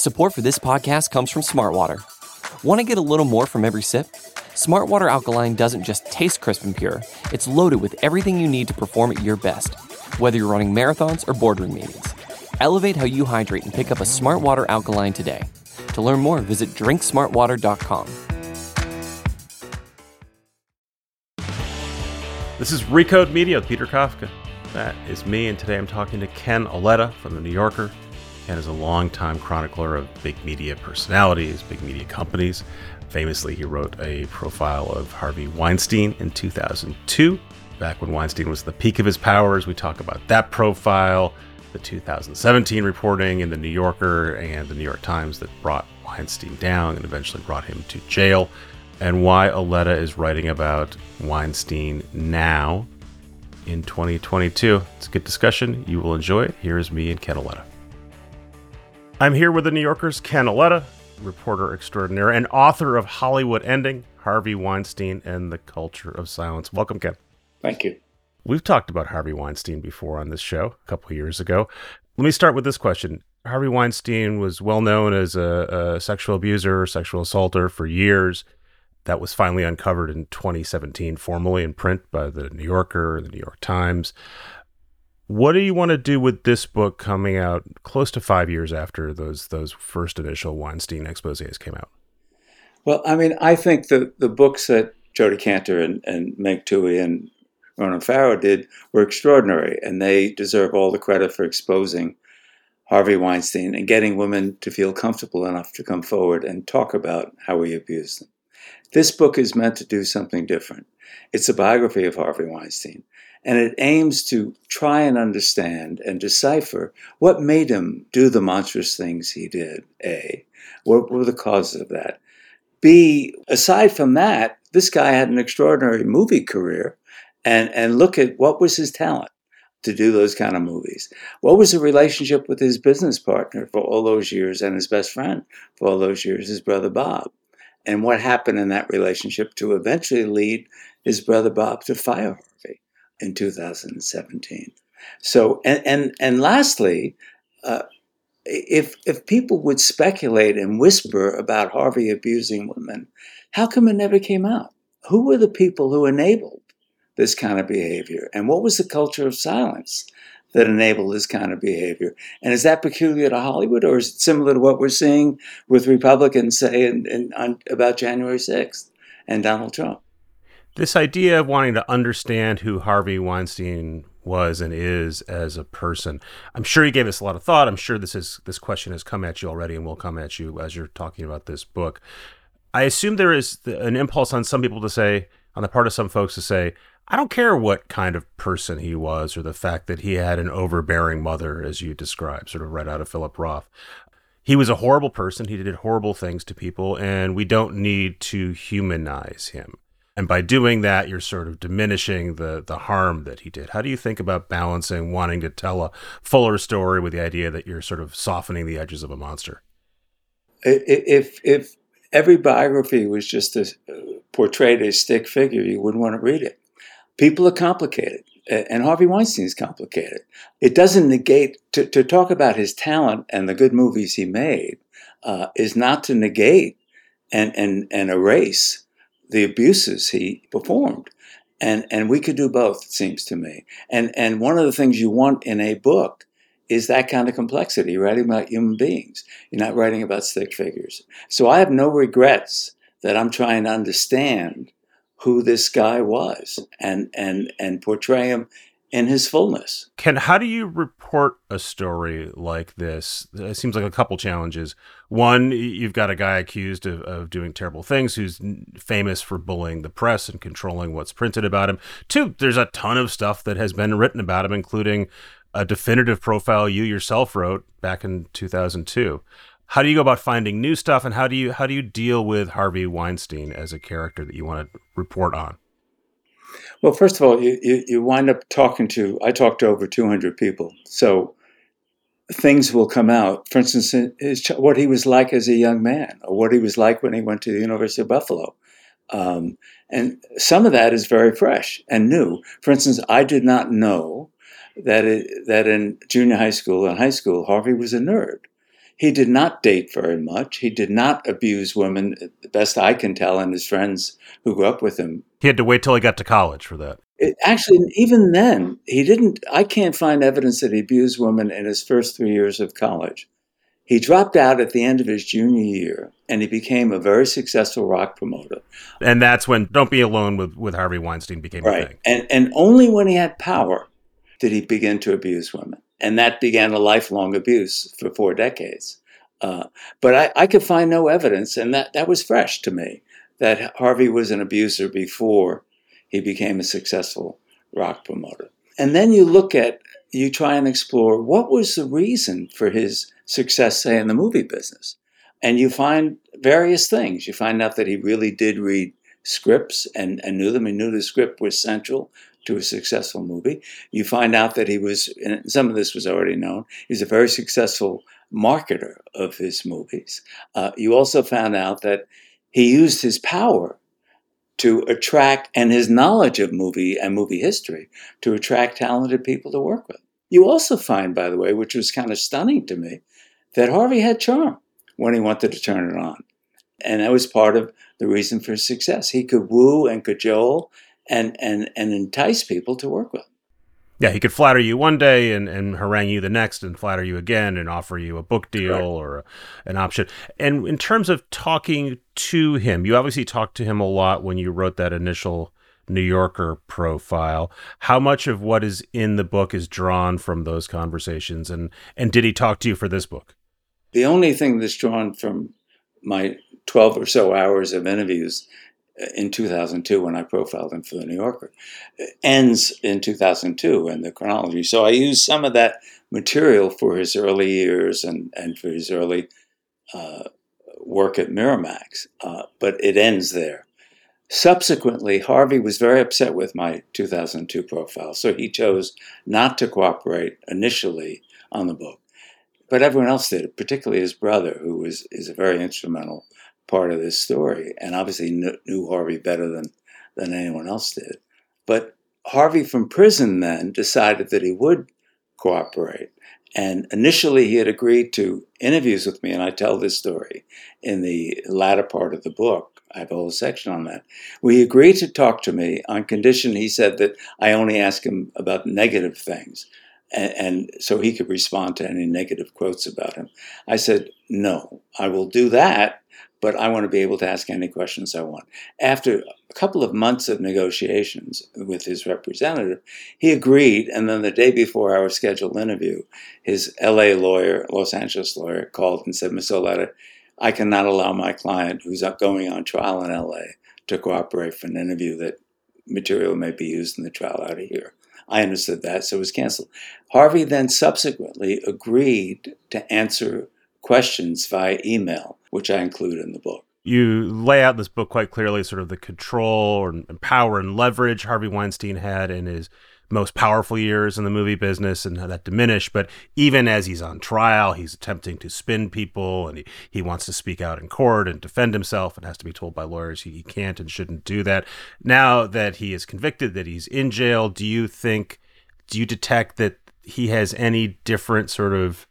Support for this podcast comes from Smartwater. Want to get a little more from every sip? Smartwater Alkaline doesn't just taste crisp and pure, it's loaded with everything you need to perform at your best, whether you're running marathons or boardroom meetings. Elevate how you hydrate and pick up a Smartwater Alkaline today. To learn more, visit drinksmartwater.com. This is Recode Media with Peter Kafka. That is me, and today I'm talking to Ken Auletta from The New Yorker. Ken is a longtime chronicler of big media personalities, big media companies. Famously, he wrote a profile of Harvey Weinstein in 2002. Back when Weinstein was at the peak of his powers, we talk about that profile, the 2017 reporting in The New Yorker and The New York Times that brought Weinstein down and eventually brought him to jail, and why Auletta is writing about Weinstein now in 2022. It's a good discussion. You will enjoy it. Here is me and Ken Auletta. I'm here with The New Yorker's Ken Auletta, reporter extraordinaire and author of Hollywood Ending, Harvey Weinstein and the Culture of Silence. Welcome, Ken. Thank you. We've talked about Harvey Weinstein before on this show a couple of years ago. Let me start with this question. Harvey Weinstein was well known as a sexual abuser, sexual assaulter for years. That was finally uncovered in 2017, formally in print by The New Yorker, The New York Times. What do you want to do with this book coming out close to 5 years after those first initial Weinstein exposés came out? Well, I mean, I think the books that Jodi Kantor and Meg Twohey and Ronan Farrow did were extraordinary, and they deserve all the credit for exposing Harvey Weinstein and getting women to feel comfortable enough to come forward and talk about how he abused them. This book is meant to do something different. It's a biography of Harvey Weinstein, and it aims to try and understand and decipher what made him do the monstrous things he did, A. What were the causes of that? B, aside from that, this guy had an extraordinary movie career, and look at what was his talent to do those kind of movies. What was the relationship with his business partner for all those years and his best friend for all those years, his brother Bob? And what happened in that relationship to eventually lead his brother Bob to fire Harvey in 2017. So, and lastly, if people would speculate and whisper about Harvey abusing women, how come it never came out? Who were the people who enabled this kind of behavior? And what was the culture of silence that enabled this kind of behavior? And is that peculiar to Hollywood, or is it similar to what we're seeing with Republicans say about January 6th and Donald Trump? This idea of wanting to understand who Harvey Weinstein was and is as a person, I'm sure you gave us a lot of thought. I'm sure this question has come at you already and will come at you as you're talking about this book. I assume there is an impulse on some people to say, on the part of some folks to say, I don't care what kind of person he was or the fact that he had an overbearing mother, as you described, sort of right out of Philip Roth. He was a horrible person. He did horrible things to people, and we don't need to humanize him. And by doing that, you're sort of diminishing the harm that he did. How do you think about balancing wanting to tell a fuller story with the idea that you're sort of softening the edges of a monster? If every biography was just portrayed a stick figure, you wouldn't want to read it. People are complicated, and Harvey Weinstein is complicated. It doesn't negate, to talk about his talent and the good movies he made is not to negate and erase the abuses he performed. And we could do both, it seems to me. And one of the things you want in a book is that kind of complexity. You're writing about human beings. You're not writing about stick figures. So I have no regrets that I'm trying to understand who this guy was and portray him in his fullness. Ken, how do you report a story like this? It seems like a couple challenges. One, you've got a guy accused of doing terrible things who's famous for bullying the press and controlling what's printed about him. Two, there's a ton of stuff that has been written about him, including a definitive profile you yourself wrote back in 2002. How do you go about finding new stuff, and how do you deal with Harvey Weinstein as a character that you want to report on? Well, first of all, you wind up I talked to over 200 people. So things will come out. For instance, what he was like as a young man, or what he was like when he went to the University of Buffalo. And some of that is very fresh and new. For instance, I did not know that in junior high school and high school, Harvey was a nerd. He did not date very much. He did not abuse women, the best I can tell, and his friends who grew up with him. He had to wait till he got to college for that. Actually, even then, he didn't. I can't find evidence that he abused women in his first 3 years of college. He dropped out at the end of his junior year, and he became a very successful rock promoter. And that's when Don't Be Alone with Harvey Weinstein became a thing. And only when he had power did he begin to abuse women. And that began a lifelong abuse for 4 decades. But I could find no evidence, and that was fresh to me, that Harvey was an abuser before he became a successful rock promoter. And then you try and explore what was the reason for his success, say, in the movie business. And you find various things. You find out that he really did read scripts and knew them. He knew the script was central to a successful movie. You find out that he was, and some of this was already known, he's a very successful marketer of his movies. You also found out that he used his power to attract, and his knowledge of movie and movie history, to attract talented people to work with. You also find, by the way, which was kind of stunning to me, that Harvey had charm when he wanted to turn it on. And that was part of the reason for his success. He could woo and cajole and entice people to work with him. Yeah, he could flatter you one day and harangue you the next, and flatter you again and offer you a book deal or an option. And in terms of talking to him, you obviously talked to him a lot when you wrote that initial New Yorker profile. How much of what is in the book is drawn from those conversations? And did he talk to you for this book? The only thing that's drawn from my 12 or so hours of interviews in 2002, when I profiled him for the New Yorker, ends in 2002 in the chronology. So I used some of that material for his early years and for his early work at Miramax, but it ends there. Subsequently, Harvey was very upset with my 2002 profile, so he chose not to cooperate initially on the book. But everyone else did, particularly his brother, who is a very instrumental part of this story, and obviously knew Harvey better than anyone else did. But Harvey from prison then decided that he would cooperate. And initially he had agreed to interviews with me, and I tell this story in the latter part of the book. I have a whole section on that. We agreed to talk to me on condition, he said, that I only ask him about negative things. And so he could respond to any negative quotes about him. I said, no, I will do that, but I want to be able to ask any questions I want. After a couple of months of negotiations with his representative, he agreed, and then the day before our scheduled interview, his LA lawyer, Los Angeles lawyer, called and said, Mr. Oleta, I cannot allow my client, who's going on trial in LA, to cooperate for an interview that material may be used in the trial out of here. I understood that, so it was canceled. Harvey then subsequently agreed to answer questions via email, which I include in the book. You lay out in this book quite clearly sort of the control and power and leverage Harvey Weinstein had in his most powerful years in the movie business, and how that diminished. But even as he's on trial, he's attempting to spin people, and he wants to speak out in court and defend himself, and has to be told by lawyers he can't and shouldn't do that. Now that he is convicted, that he's in jail, do you detect that he has any different sort of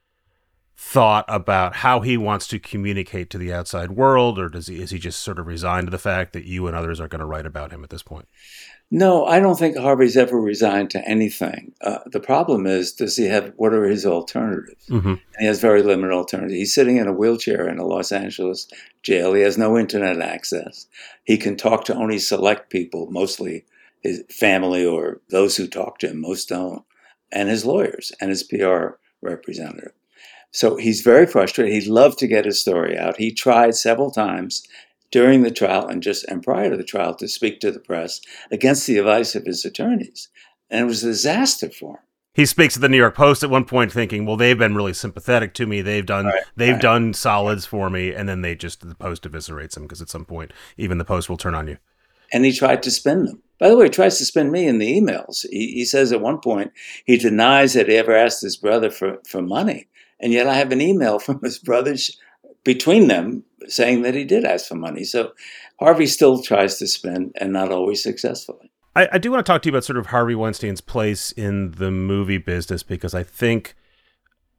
thought about how he wants to communicate to the outside world, or is he just sort of resigned to the fact that you and others are going to write about him at this point? No, I don't think Harvey's ever resigned to anything. The problem is, what are his alternatives? Mm-hmm. And he has very limited alternatives. He's sitting in a wheelchair in a Los Angeles jail. He has no internet access. He can talk to only select people, mostly his family or those who talk to him, most don't, and his lawyers and his PR representative. So he's very frustrated. He'd love to get his story out. He tried several times during the trial and prior to the trial to speak to the press against the advice of his attorneys. And it was a disaster for him. He speaks to the New York Post at one point thinking, well, they've been really sympathetic to me. They've done solids for me. And then the Post eviscerates him, because at some point, even the Post will turn on you. And he tried to spin them. By the way, he tries to spin me in the emails. He says at one point, he denies that he ever asked his brother for money. And yet I have an email from his brothers between them saying that he did ask for money. So Harvey still tries to spin, and not always successfully. I do want to talk to you about sort of Harvey Weinstein's place in the movie business, because I think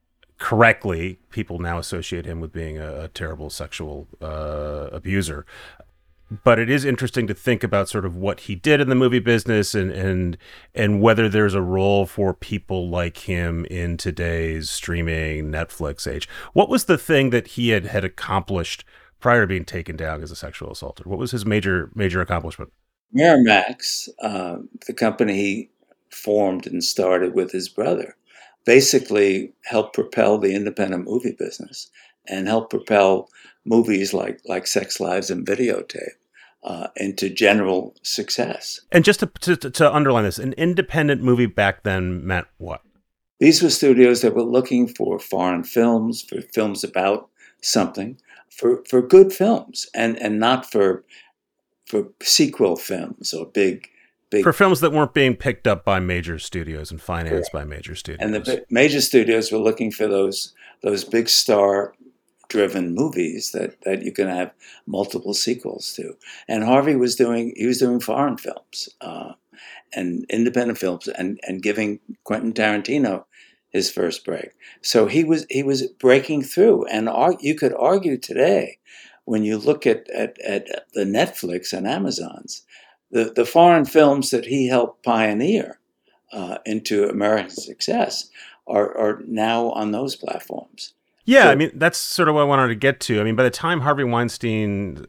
correctly, people now associate him with being a terrible sexual abuser. But it is interesting to think about sort of what he did in the movie business and whether there's a role for people like him in today's streaming Netflix age. What was the thing that he had accomplished prior to being taken down as a sexual assaulter? What was his major accomplishment? Miramax, the company he formed and started with his brother, basically helped propel the independent movie business and helped propel movies like Sex Lives and Videotape into general success. And just to underline this, an independent movie back then meant what? These were studios that were looking for foreign films, for films about something, for good films, and not for sequel films or big for films that weren't being picked up by major studios and financed by major studios. And the major studios were looking for those big star driven movies that you can have multiple sequels to. And Harvey was doing foreign films and independent films and giving Quentin Tarantino his first break. So he was breaking through. And you could argue today, when you look at the Netflix and Amazons, the foreign films that he helped pioneer into American success are now on those platforms. Yeah, so, I mean, that's sort of what I wanted to get to. I mean, by the time Harvey Weinstein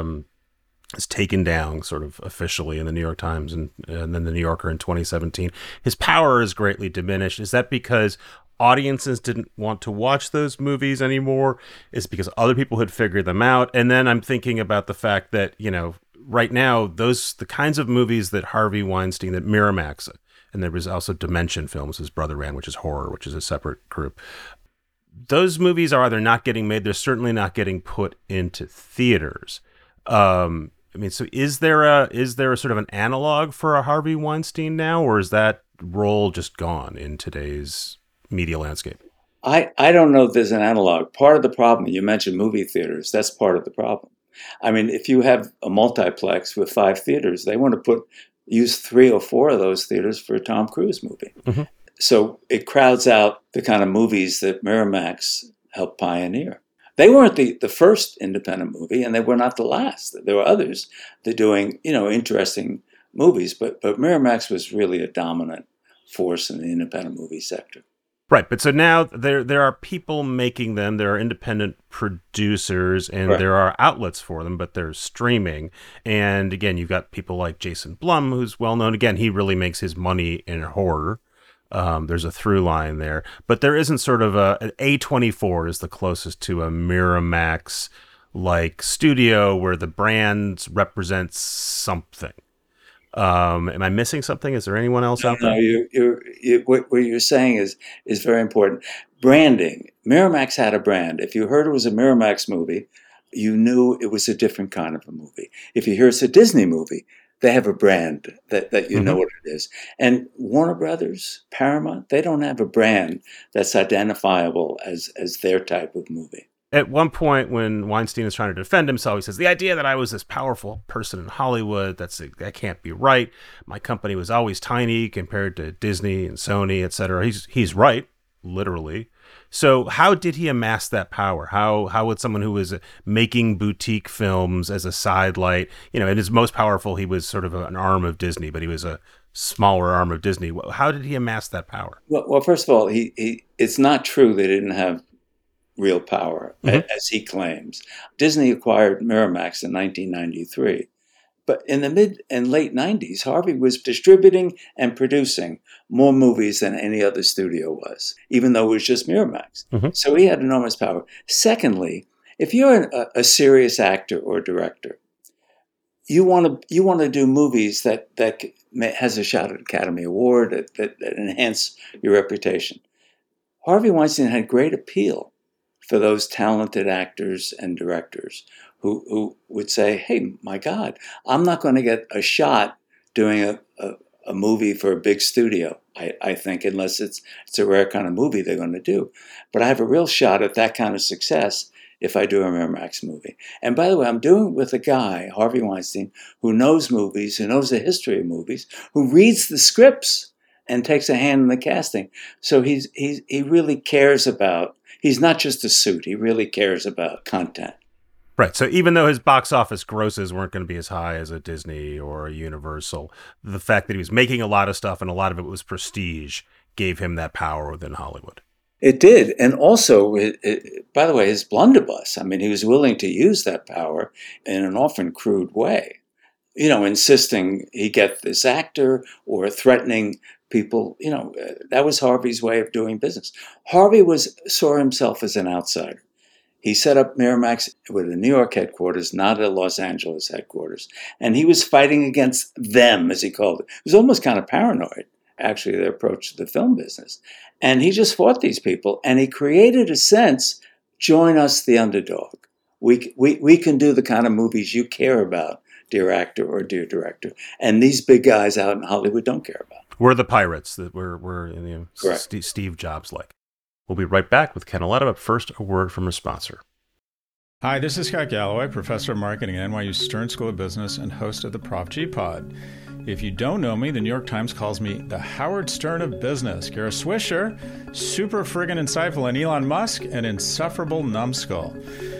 is taken down sort of officially in the New York Times and then the New Yorker in 2017, his power is greatly diminished. Is that because audiences didn't want to watch those movies anymore? Is it because other people had figured them out? And then I'm thinking about the fact that, right now, the kinds of movies that Harvey Weinstein, that Miramax, and there was also Dimension Films, his brother ran, which is horror, which is a separate group. Those movies are either not getting made, they're certainly not getting put into theaters. I mean, so is there a sort of an analog for a Harvey Weinstein now, or is that role just gone in today's media landscape? I don't know if there's an analog. Part of the problem, you mentioned movie theaters, that's part of the problem. I mean, if you have a multiplex with 5 theaters, they want to use 3 or 4 of those theaters for a Tom Cruise movie. Mm-hmm. So it crowds out the kind of movies that Miramax helped pioneer. They weren't the first independent movie, and they were not the last. There were others that doing, interesting movies, but Miramax was really a dominant force in the independent movie sector. Right, but so now there are people making them, there are independent producers, and right. There are outlets for them, but they're streaming. And again, you've got people like Jason Blum, who's well known. Again, he really makes his money in horror. There's a through line there, but there isn't sort of an A24 is the closest to a Miramax like studio where the brand represents something. Am I missing something? Is there anyone else out there? No, what you're saying is very important. Branding. Miramax had a brand. If you heard it was a Miramax movie, you knew it was a different kind of a movie. If you hear it's a Disney movie, they have a brand that you know what it is. And Warner Brothers, Paramount, they don't have a brand that's identifiable as their type of movie. At one point, when Weinstein is trying to defend himself, he says, the idea that I was this powerful person in Hollywood, that can't be right. My company was always tiny compared to Disney and Sony, et cetera. He's right, literally. So how did he amass that power? How would someone who was making boutique films as a sidelight, at his most powerful, he was sort of an arm of Disney, but he was a smaller arm of Disney. How did he amass that power? Well, first of all, it's not true they didn't have real power, as he claims. Disney acquired Miramax in 1993. But in the mid and late 90s, Harvey was distributing and producing more movies than any other studio was, even though it was just Miramax. Mm-hmm. So he had enormous power. Secondly, if you're a serious actor or director, you want to do movies that has a shot at Academy Award, that enhance your reputation. Harvey Weinstein had great appeal for those talented actors and directors who would say, hey, my God, I'm not going to get a shot doing a movie for a big studio, I think, unless it's a rare kind of movie they're going to do. But I have a real shot at that kind of success if I do a Miramax movie. And by the way, I'm doing it with a guy, Harvey Weinstein, who knows movies, who knows the history of movies, who reads the scripts and takes a hand in the casting. So he really cares about he's not just a suit. He really cares about content. Right. So even though his box office grosses weren't going to be as high as a Disney or a Universal, the fact that he was making a lot of stuff and a lot of it was prestige gave him that power within Hollywood. It did. And also, by the way, his blunderbuss. I mean, he was willing to use that power in an often crude way. You know, insisting he get this actor or threatening people. You know, that was Harvey's way of doing business. Harvey saw himself as an outsider. He set up Miramax with a New York headquarters, not a Los Angeles headquarters. And he was fighting against them, as he called it. He was almost kind of paranoid, actually, their approach to the film business. And he just fought these people, and he created a sense, join us, the underdog. We can do the kind of movies you care about, dear actor or dear director. And these big guys out in Hollywood don't care about. We're the pirates that we're Steve Jobs like. We'll be right back with Ken Auletta, but first, a word from our sponsor. Hi, this is Scott Galloway, professor of marketing at NYU Stern School of Business and host of the Prop G Pod. If you don't know me, the New York Times calls me the Howard Stern of business. You're a swisher, super friggin' insightful, and Elon Musk, an insufferable numbskull.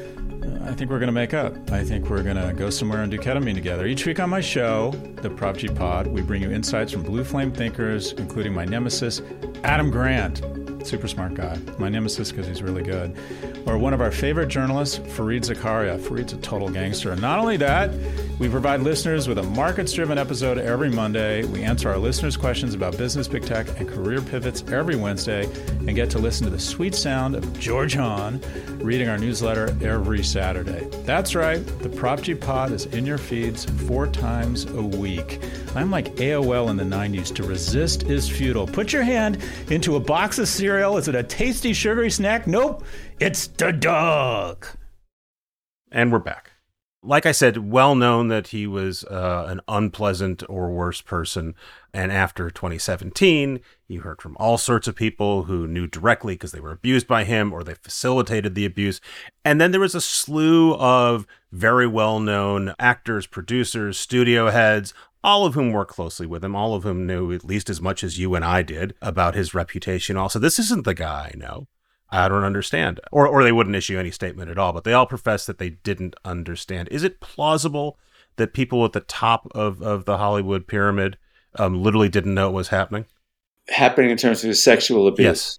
I think we're going to make up. I think we're going to go somewhere and do ketamine together. Each week on my show, the Prop G Pod, we bring you insights from blue flame thinkers, including my nemesis, Adam Grant. Super smart guy. My nemesis because he's really good. Or one of our favorite journalists, Fareed Zakaria. Fareed's a total gangster. And not only that, we provide listeners with a markets-driven episode every Monday. We answer our listeners' questions about business, big tech, and career pivots every Wednesday, and get to listen to the sweet sound of George Hahn reading our newsletter every Saturday. That's right. The Prop G Pod is in your feeds 4 times a week. I'm like AOL in the 90s. To resist is futile. Put your hand into a box of cereal. Is it a tasty, sugary snack? Nope. It's the dog. And we're back. Like I said, well known that he was an unpleasant or worse person. And after 2017, you heard from all sorts of people who knew directly because they were abused by him or they facilitated the abuse. And then there was a slew of very well-known actors, producers, studio heads, all of whom worked closely with him, all of whom knew at least as much as you and I did about his reputation. Also, this isn't the guy I know. I don't understand. Or they wouldn't issue any statement at all, but they all profess that they didn't understand. Is it plausible that people at the top of the Hollywood pyramid literally didn't know it was happening? Happening in terms of sexual abuse? Yes.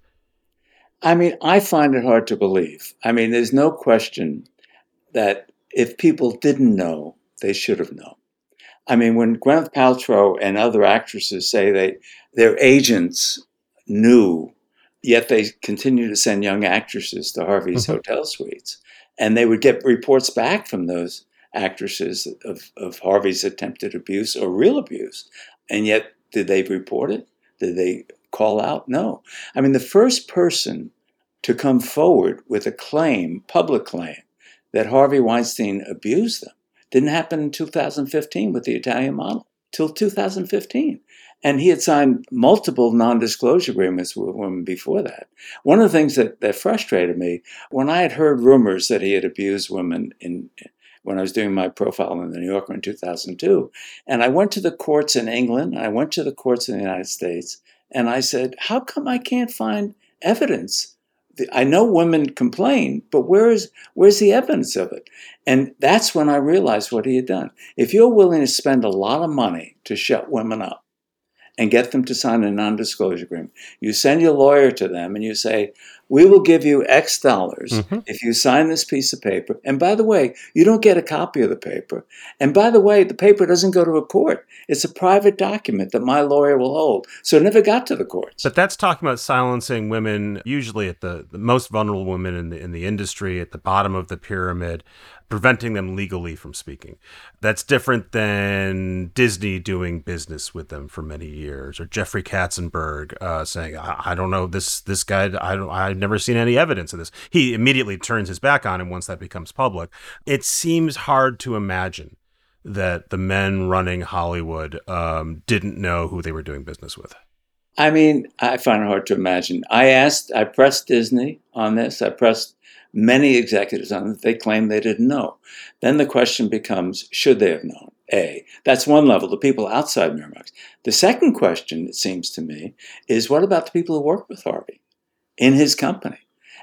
I mean, I find it hard to believe. I mean, there's no question that if people didn't know, they should have known. I mean, when Gwyneth Paltrow and other actresses say their agents knew, yet they continue to send young actresses to Harvey's hotel suites, and they would get reports back from those actresses of Harvey's attempted abuse or real abuse, and yet did they report it? Did they call out? No. I mean, the first person to come forward with a claim, public claim, that Harvey Weinstein abused them didn't happen in 2015 with the Italian model, till 2015. And he had signed multiple non-disclosure agreements with women before that. One of the things that frustrated me, when I had heard rumors that he had abused women when I was doing my profile in the New Yorker in 2002, and I went to the courts in England, and I went to the courts in the United States, and I said, how come I can't find evidence? I know women complain, but where's the evidence of it? And that's when I realized what he had done. If you're willing to spend a lot of money to shut women up and get them to sign a non-disclosure agreement, you send your lawyer to them and you say, we will give you X dollars if you sign this piece of paper. And by the way, you don't get a copy of the paper. And by the way, the paper doesn't go to a court. It's a private document that my lawyer will hold. So it never got to the courts. But that's talking about silencing women, usually at the most vulnerable women in the industry, at the bottom of the pyramid, preventing them legally from speaking. That's different than Disney doing business with them for many years, or Jeffrey Katzenberg saying, I don't know, this guy, I've never seen any evidence of this. He immediately turns his back on him once that becomes public. It seems hard to imagine that the men running Hollywood didn't know who they were doing business with. I mean, I find it hard to imagine. I pressed Disney on this. I pressed many executives on it. They claim they didn't know. Then the question becomes, should they have known? That's one level, the people outside Miramax. The second question, it seems to me, is what about the people who work with Harvey in his company?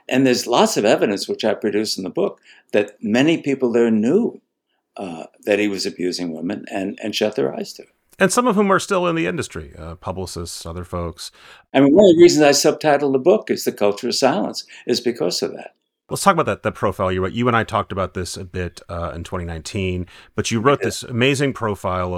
And there's lots of evidence, which I produce in the book, that many people there knew that he was abusing women and shut their eyes to it. And some of whom are still in the industry, publicists, other folks. I mean, one of the reasons I subtitled the book is The Culture of Silence, is because of that. Let's talk about that profile you wrote. You and I talked about this a bit in 2019, but you wrote this amazing profile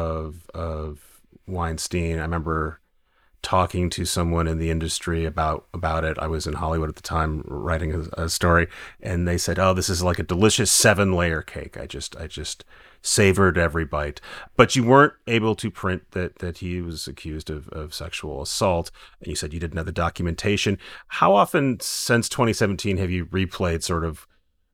of Weinstein. I remember talking to someone in the industry about it. I was in Hollywood at the time writing a story, and they said, "Oh, this is like a delicious 7-layer cake. I just savored every bite." But you weren't able to print that he was accused of sexual assault, and you said you didn't have the documentation. How often since 2017 have you replayed sort of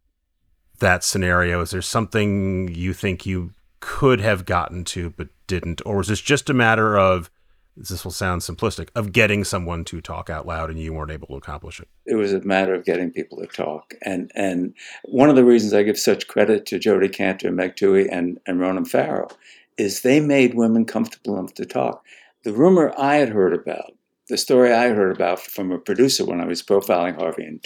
that scenario? Is there something you think you could have gotten to but didn't, or was this just a matter of, this will sound simplistic, of getting someone to talk out loud and you weren't able to accomplish it? It was a matter of getting people to talk. And one of the reasons I give such credit to Jodi Kantor, Meg Twohey, and Ronan Farrow is they made women comfortable enough to talk. The rumor I had heard about, the story I heard about from a producer when I was profiling Harvey in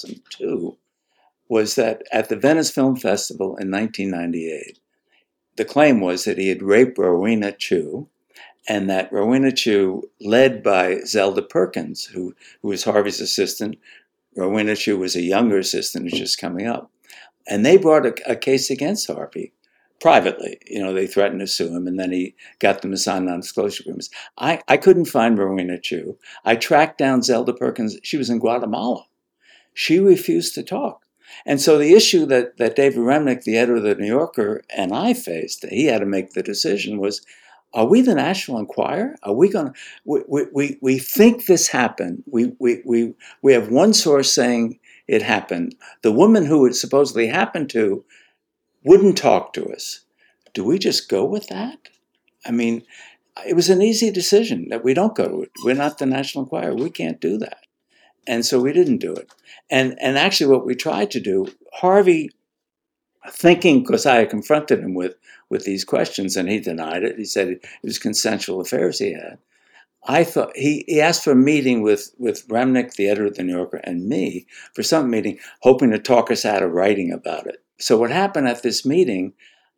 2002, was that at the Venice Film Festival in 1998, the claim was that he had raped Rowena Chiu, and that Rowena Chiu, led by Zelda Perkins, who was Harvey's assistant. Rowena Chiu was a younger assistant who's just coming up. And they brought a case against Harvey privately. They threatened to sue him, and then he got them to sign non-disclosure agreements. I couldn't find Rowena Chiu. I tracked down Zelda Perkins. She was in Guatemala. She refused to talk. And so the issue that David Remnick, the editor of The New Yorker, and I faced, he had to make the decision, was, are we the National Enquirer? Are we going to? We think this happened. We have one source saying it happened. The woman who it supposedly happened to wouldn't talk to us. Do we just go with that? I mean, it was an easy decision that we don't go to it. We're not the National Enquirer. We can't do that. And so we didn't do it. And actually what we tried to do, Harvey, thinking, because I had confronted him with these questions, and he denied it. He said it was consensual affairs he had. I thought he asked for a meeting with Remnick, the editor of The New Yorker, and me for some meeting, hoping to talk us out of writing about it. So what happened at this meeting,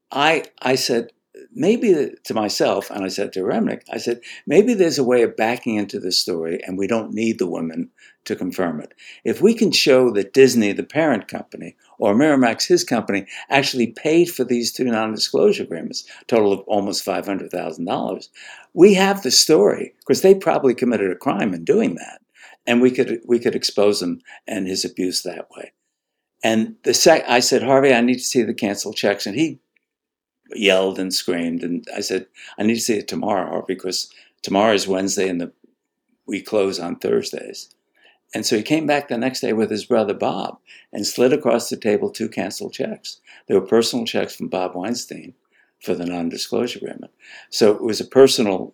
I said, maybe to myself, and I said to Remnick, I said, maybe there's a way of backing into this story, and we don't need the women to confirm it. If we can show that Disney, the parent company, or Miramax, his company, actually paid for these 2 non-disclosure agreements, total of almost $500,000, we have the story, because they probably committed a crime in doing that, and we could expose him and his abuse that way. And I said, Harvey, I need to see the canceled checks, and he yelled and screamed, and I said, I need to see it tomorrow, Harvey, because tomorrow is Wednesday and we close on Thursdays. And so he came back the next day with his brother Bob and slid across the table 2 canceled checks. They were personal checks from Bob Weinstein for the non-disclosure agreement. So it was a personal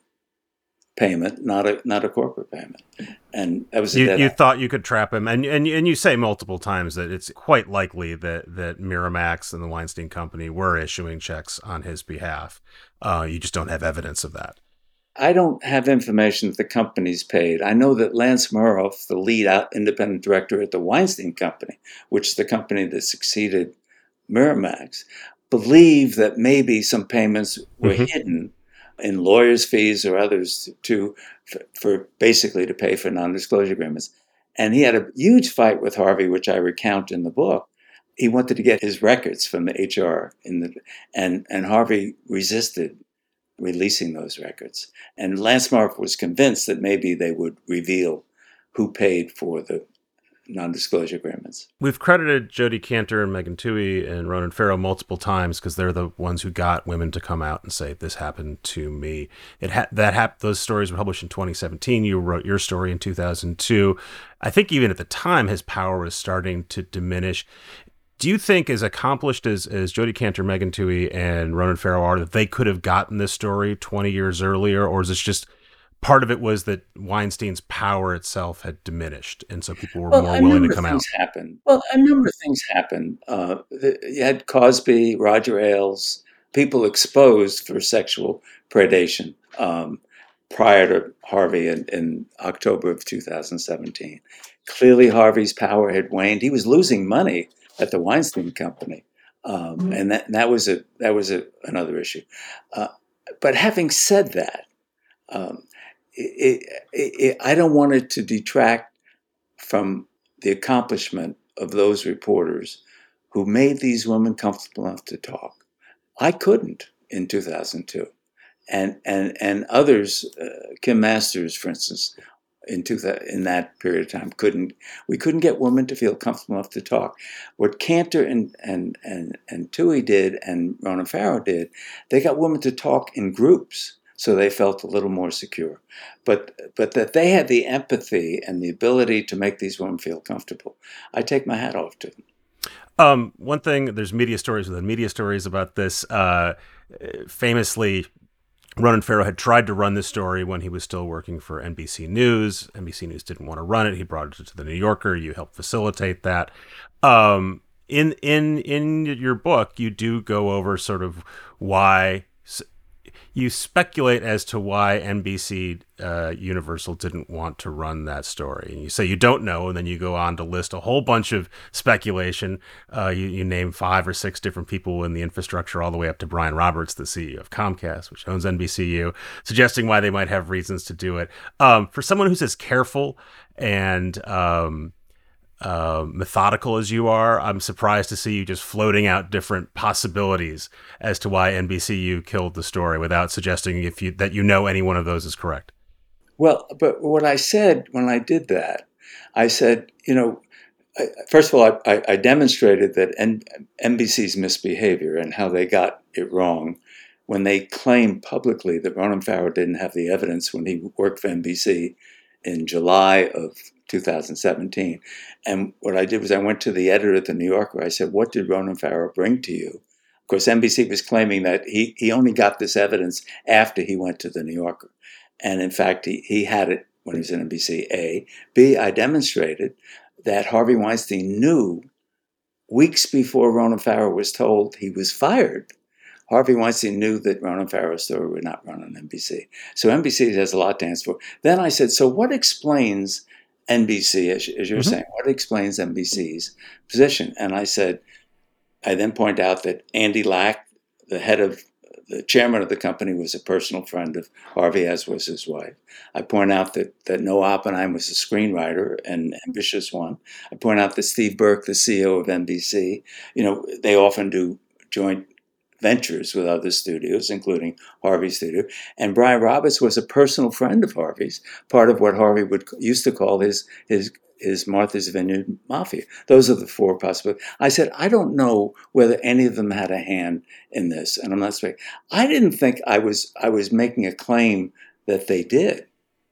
payment, not a corporate payment. And that was you thought you could trap him, and you say multiple times that it's quite likely that Miramax and the Weinstein Company were issuing checks on his behalf. You just don't have evidence of that. I don't have information that the company's paid. I know that Lance Murhoff, the lead independent director at the Weinstein Company, which is the company that succeeded Miramax, believed that maybe some payments were hidden in lawyers' fees or others for basically to pay for non-disclosure agreements. And he had a huge fight with Harvey, which I recount in the book. He wanted to get his records from the HR and Harvey resisted releasing those records. And Lance Murhoff was convinced that maybe they would reveal who paid for the non-disclosure agreements. We've credited Jodi Kantor and Megan Twohey and Ronan Farrow multiple times because they're the ones who got women to come out and say, this happened to me. Those stories were published in 2017. You wrote your story in 2002. I think even at the time, his power was starting to diminish. Do you think, as accomplished as Jodi Kantor, Megan Twohey, and Ronan Farrow are, that they could have gotten this story 20 years earlier? Or is this just part of it was that Weinstein's power itself had diminished, and so people were more willing to come out? A number of things happened. You had Cosby, Roger Ailes, people exposed for sexual predation. prior to Harvey in October of 2017. Clearly, Harvey's power had waned. He was losing money at the Weinstein Company, and that was another issue. But having said that, I don't want it to detract from the accomplishment of those reporters who made these women comfortable enough to talk. I couldn't in 2002. And others, Kim Masters, for instance, in that period of time, we couldn't get women to feel comfortable enough to talk. What Kanter and Tuohy did and Ronan Farrow did, they got women to talk in groups, so they felt a little more secure. But that they had the empathy and the ability to make these women feel comfortable, I take my hat off to them. One thing, there's media stories within media stories about this. Famously, Ronan Farrow had tried to run this story when he was still working for NBC News. NBC News didn't want to run it. He brought it to the New Yorker. You helped facilitate that. In your book, you do go over sort of why you speculate as to why NBC Universal didn't want to run that story. And you say you don't know, and then you go on to list a whole bunch of speculation. You name 5 or 6 different people in the infrastructure, all the way up to Brian Roberts, the CEO of Comcast, which owns NBCU, suggesting why they might have reasons to do it. For someone who's as careful and methodical as you are, I'm surprised to see you just floating out different possibilities as to why NBCU killed the story without suggesting that you know any one of those is correct. Well, but what I said when I did that, I said, first of all, I demonstrated that NBC's misbehavior and how they got it wrong when they claimed publicly that Ronan Farrow didn't have the evidence when he worked for NBC in July of 2017. And what I did was I went to the editor at the New Yorker. I said, what did Ronan Farrow bring to you? Of course, NBC was claiming that he only got this evidence after he went to the New Yorker. And in fact, he had it when he was in NBC, A. B, I demonstrated that Harvey Weinstein knew weeks before Ronan Farrow was told he was fired. Harvey Weinstein knew that Ronan Farrow's story would not run on NBC. So NBC has a lot to answer for. Then I said, so what explains NBC, as you're saying, what explains NBC's position? And I said, I then point out that Andy Lack, the chairman of the company, was a personal friend of Harvey, as was his wife. I point out that Noah Oppenheim was a screenwriter, an ambitious one. I point out that Steve Burke, the CEO of NBC, they often do joint ventures with other studios, including Harvey's studio. And Brian Roberts was a personal friend of Harvey's, part of what Harvey used to call his Martha's Vineyard Mafia. Those are the 4 possibilities. I said, I don't know whether any of them had a hand in this, and I'm not saying. I didn't think I was making a claim that they did.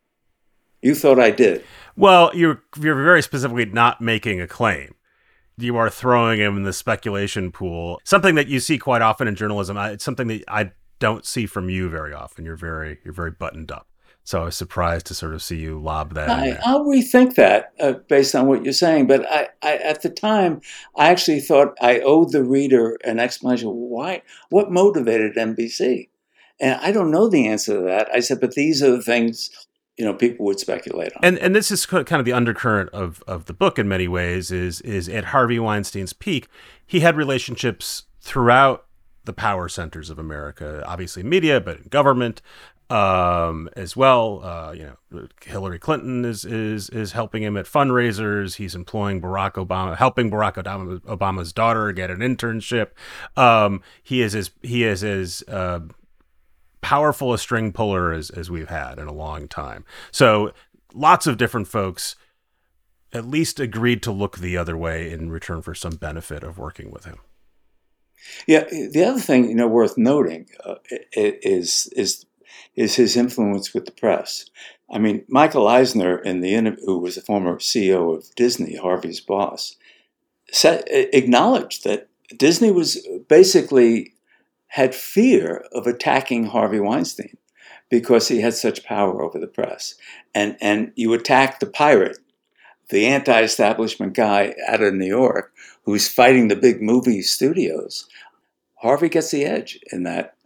You thought I did. Well, you're very specifically not making a claim. You are throwing him in the speculation pool, something that you see quite often in journalism. It's something that I don't see from you very often. You're very buttoned up. So I was surprised to sort of see you lob that in there. I'll rethink that based on what you're saying. But I at the time, I actually thought I owed the reader an explanation. Why? What motivated NBC? And I don't know the answer to that. I said, but these are the things people would speculate on. And this is kind of the undercurrent of the book in many ways, is at Harvey Weinstein's peak, he had relationships throughout the power centers of America, obviously media, but in government as well. Hillary Clinton is helping him at fundraisers. He's employing helping Barack Obama's daughter get an internship. He is as powerful a string puller as we've had in a long time. So lots of different folks at least agreed to look the other way in return for some benefit of working with him. Yeah, the other thing worth noting is his influence with the press. I mean, Michael Eisner, who was a former CEO of Disney, Harvey's boss, acknowledged that Disney was basically had fear of attacking Harvey Weinstein because he had such power over the press. And you attack the pirate, the anti-establishment guy out of New York who's fighting the big movie studios. Harvey gets the edge in that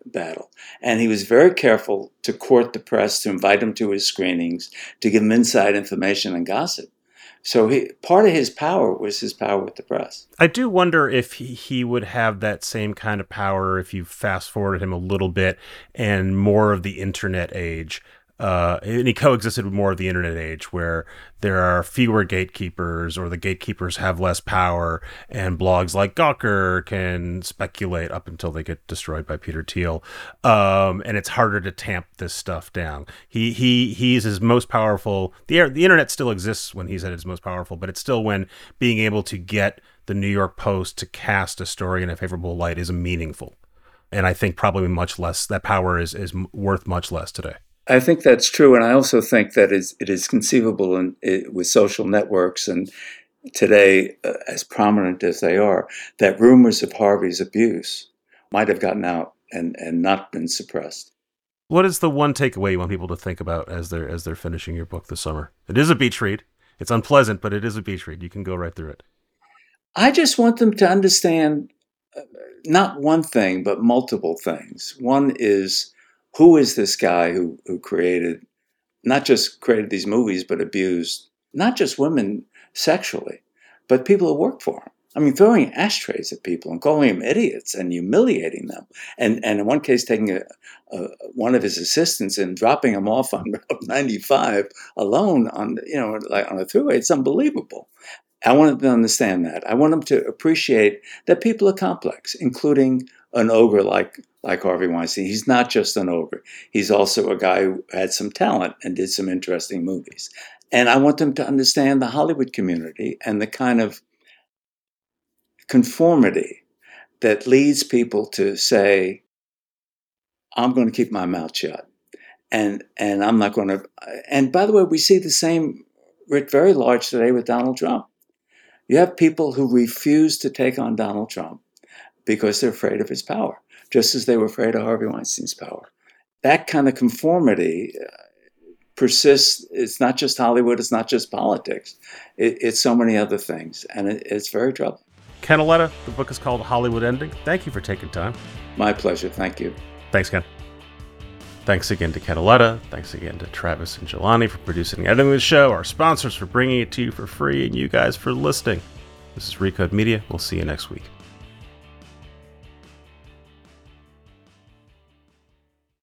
battle. And he was very careful to court the press, to invite them to his screenings, to give them inside information and gossip. So part of his power was his power with the press. I do wonder if he would have that same kind of power if you fast forwarded him a little bit and more of the internet age. And he coexisted with more of the internet age where there are fewer gatekeepers, or the gatekeepers have less power, and blogs like Gawker can speculate up until they get destroyed by Peter Thiel. And it's harder to tamp this stuff down. He's his most powerful. The internet still exists when he's at his most powerful, but it's still when being able to get the New York Post to cast a story in a favorable light is meaningful. And I think probably much less, that power is worth much less today. I think that's true, and I also think that it is conceivable with social networks and today, as prominent as they are, that rumors of Harvey's abuse might have gotten out and not been suppressed. What is the one takeaway you want people to think about as they're finishing your book this summer? It is a beach read. It's unpleasant, but it is a beach read. You can go right through it. I just want them to understand not one thing, but multiple things. One is, who is this guy who not just created these movies, but abused not just women sexually, but people who worked for him? I mean, throwing ashtrays at people and calling them idiots and humiliating them. And in one case, taking one of his assistants and dropping him off on Route 95 alone on a thruway. It's unbelievable. I want them to understand that. I want them to appreciate that people are complex, including an ogre like Harvey Weinstein. He's not just an ogre. He's also a guy who had some talent and did some interesting movies. And I want them to understand the Hollywood community and the kind of conformity that leads people to say, I'm going to keep my mouth shut. And I'm not going to. And by the way, we see the same writ very large today with Donald Trump. You have people who refuse to take on Donald Trump because they're afraid of his power, just as they were afraid of Harvey Weinstein's power. That kind of conformity persists. It's not just Hollywood. It's not just politics. It's so many other things, and it's very troubling. Ken Auletta, the book is called Hollywood Ending. Thank you for taking time. My pleasure. Thank you. Thanks, Ken. Thanks again to Ken Auletta. Thanks again to Travis and Jelani for producing and editing the show, our sponsors for bringing it to you for free, and you guys for listening. This is Recode Media. We'll see you next week.